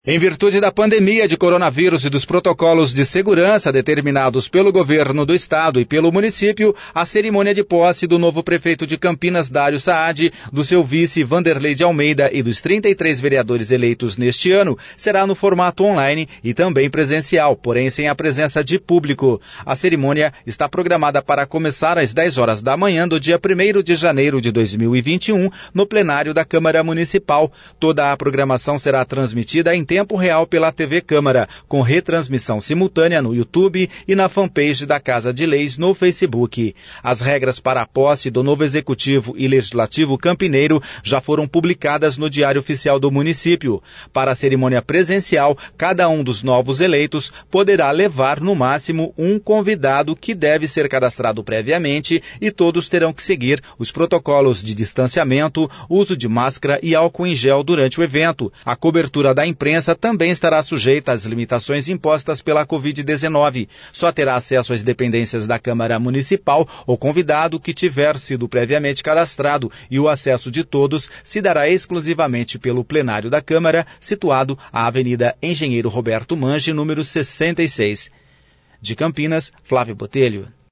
Em virtude da pandemia de coronavírus e dos protocolos de segurança determinados pelo governo do estado e pelo município, a cerimônia de posse do novo prefeito de Campinas, Dário Saad, do seu vice Vanderlei de Almeida e dos 33 vereadores eleitos neste ano, será no formato online e também presencial, porém sem a presença de público. A cerimônia está programada para começar às 10 horas da manhã do dia 1º de janeiro de 2021, no plenário da Câmara Municipal. Toda a programação será transmitida em tempo real pela TV Câmara, com retransmissão simultânea no YouTube e na fanpage da Casa de Leis no Facebook. As regras para a posse do novo Executivo e Legislativo campineiro já foram publicadas no Diário Oficial do município. Para a cerimônia presencial, cada um dos novos eleitos poderá levar no máximo um convidado que deve ser cadastrado previamente e todos terão que seguir os protocolos de distanciamento, uso de máscara e álcool em gel durante o evento. A cobertura da imprensa também estará sujeita às limitações impostas pela Covid-19. Só terá acesso às dependências da Câmara Municipal o convidado que tiver sido previamente cadastrado e o acesso de todos se dará exclusivamente pelo plenário da Câmara, situado à Avenida Engenheiro Roberto Mange, número 66. De Campinas, Flávio Botelho.